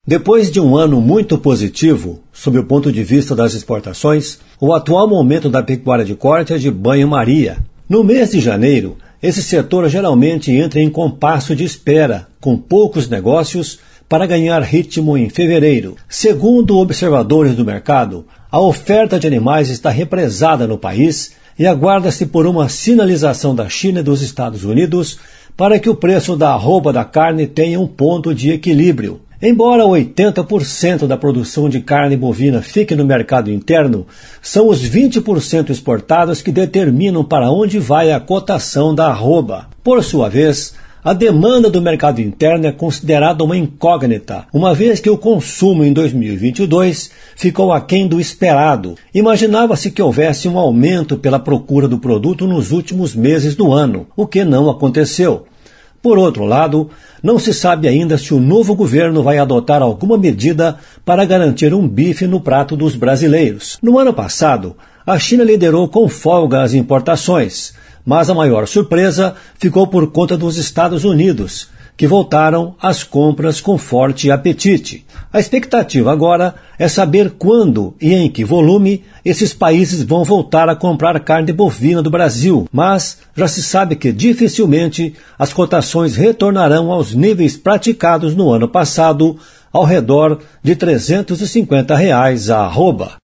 Depois de um ano muito positivo, sob o ponto de vista das exportações, o atual momento da pecuária de corte é de banho-maria. No mês de janeiro, esse setor geralmente entra em compasso de espera, com poucos negócios, para ganhar ritmo em fevereiro. Segundo observadores do mercado, a oferta de animais está represada no país e aguarda-se por uma sinalização da China e dos Estados Unidos para que o preço da arroba da carne tenha um ponto de equilíbrio. Embora 80% da produção de carne bovina fique no mercado interno, são os 20% exportados que determinam para onde vai a cotação da arroba. Por sua vez, a demanda do mercado interno é considerada uma incógnita, uma vez que o consumo em 2022 ficou aquém do esperado. Imaginava-se que houvesse um aumento pela procura do produto nos últimos meses do ano, o que não aconteceu. Por outro lado, não se sabe ainda se o novo governo vai adotar alguma medida para garantir um bife no prato dos brasileiros. No ano passado, a China liderou com folga as importações, mas a maior surpresa ficou por conta dos Estados Unidos, que voltaram às compras com forte apetite. A expectativa agora é saber quando e em que volume esses países vão voltar a comprar carne bovina do Brasil, mas já se sabe que dificilmente as cotações retornarão aos níveis praticados no ano passado, ao redor de R$ 350 a arroba.